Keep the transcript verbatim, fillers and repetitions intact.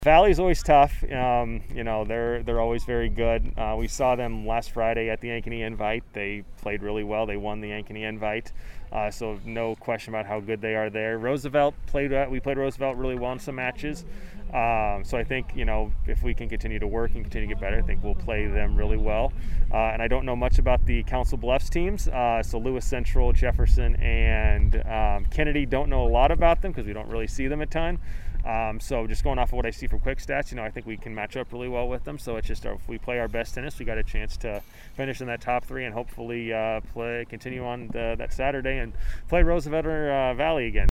Valley's always tough. Um, you know, they're they're always very good. Uh, we saw them last Friday at the Ankeny Invite. They played really well. They won the Ankeny Invite, uh, so no question about how good they are there. Roosevelt played. Uh, we played Roosevelt really well in some matches. Um, so I think, you know, if we can continue to work and continue to get better, I think we'll play them really well. Uh, and I don't know much about the Council Bluffs teams. Uh, so Lewis Central, Jefferson, and um, Kennedy, don't know a lot about them because we don't really see them a ton. Um, so just going off of what I see from quick stats, you know, I think we can match up really well with them. So it's just our, if we play our best tennis, we got a chance to finish in that top three and hopefully uh, play continue on the, that Saturday and play Roosevelt or uh, Valley again.